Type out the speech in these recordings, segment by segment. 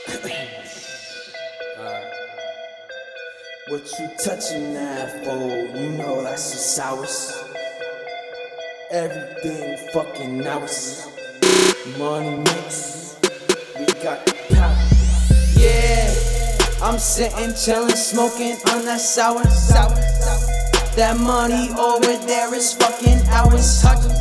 What you touching that for? You know that's just ours. Everything fucking ours. Money mix, we got the power. Yeah, I'm sitting, chillin', smoking on that sour. That money over there is fucking ours.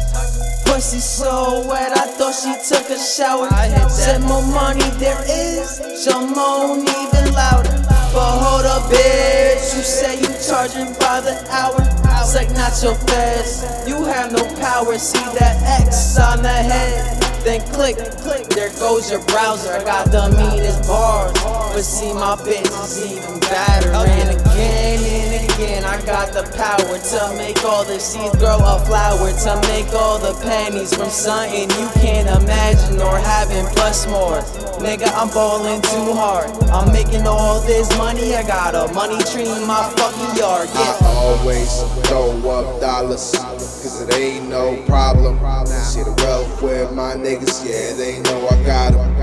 Pussy so wet, I thought she took a shower. Said more money there is, she'll moan even louder. But hold up, bitch, you say you charging by the hour. It's like not your fast, you have no power. See that X on the head, then click, there goes your browser. I got the meanest bars, but see my bitch is even better. And again and again, I got the power to make all the seeds grow a flower, to make all the pennies from something you can't imagine or having plus more. Nigga, I'm ballin' too hard, I'm making all this money, I got a money tree in my fucking yard. Yeah. I always throw up dollars, cause it ain't no problem. Shit, well with my niggas, yeah, they know I got them.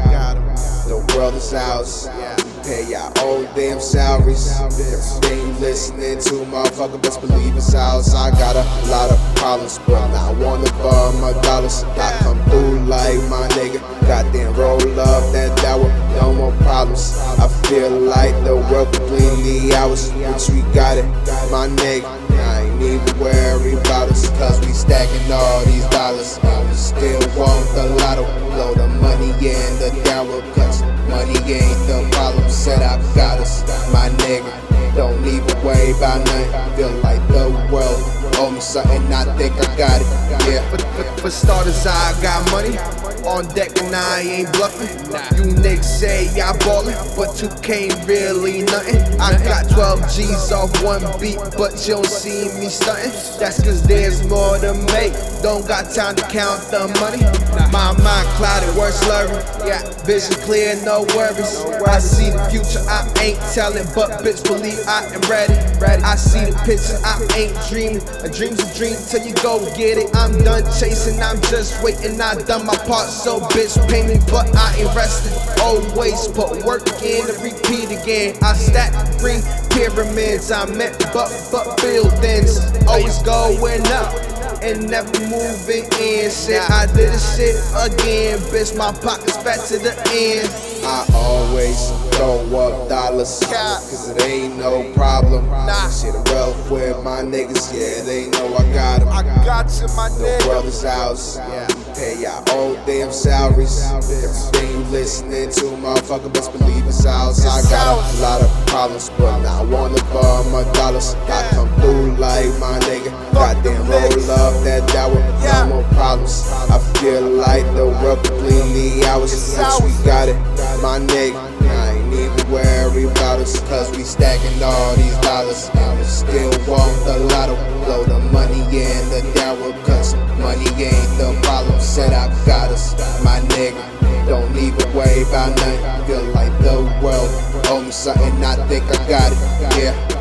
The world is ours, we pay our own damn salaries. Everything you listening to, motherfucker, best believe it's ours. I got a lot of problems, but I wanna borrow my dollars. I come through like my nigga, goddamn roll up that dower, no more problems. I feel like the world completely ours, which we got it, my nigga. I ain't even worry about us, cause we stacking all these dollars. And we still want the lotto, blow the money in the downward cuts. Money ain't the problem, said I got us, my nigga. Don't even worry about nothing, feel like the world owe me something, I think I got it, yeah. For starters, I got money on deck and I ain't bluffing. You niggas say y'all ballin', but 2K ain't really nothing. I got 12 G's off one beat, but you don't see me stuntin'. That's cause there's more to make, don't got time to count the money. My mind clouded, words slurring, yeah, vision clear, no worries. I see the future, I ain't telling, but bitch believe I am ready. I see the picture, I ain't dreaming. A dream's a dream till you go get it. I'm done chasing, I'm just waiting. I done my part, so bitch pay me, but I ain't resting. Always put work in and repeat again. I stack green pyramids, I met but buildings. Always going up and never moving in. Shit, I did this shit again, bitch. My pockets back to the end. I always throw up dollars, cause it ain't no problem. Shit, well with my niggas, yeah, they know I got them. I got you, my nigga. The world is ours, we pay our own damn salaries. Everything you listening to, motherfucker, best believe it's ours. I got a lot of problems, but I wanna borrow my dollars. I come through like my nigga, goddamn roll up that dower, no more problems. I feel like the world completely ours, since we got it, my nigga. I ain't even worry about us, cause we stacking all these dollars. And we still want the lotto, blow the money in the downward cuts. Money ain't the problem, said I got us, my nigga. Don't even worry about nothing, feel like the world owe me something, I think I got it, yeah.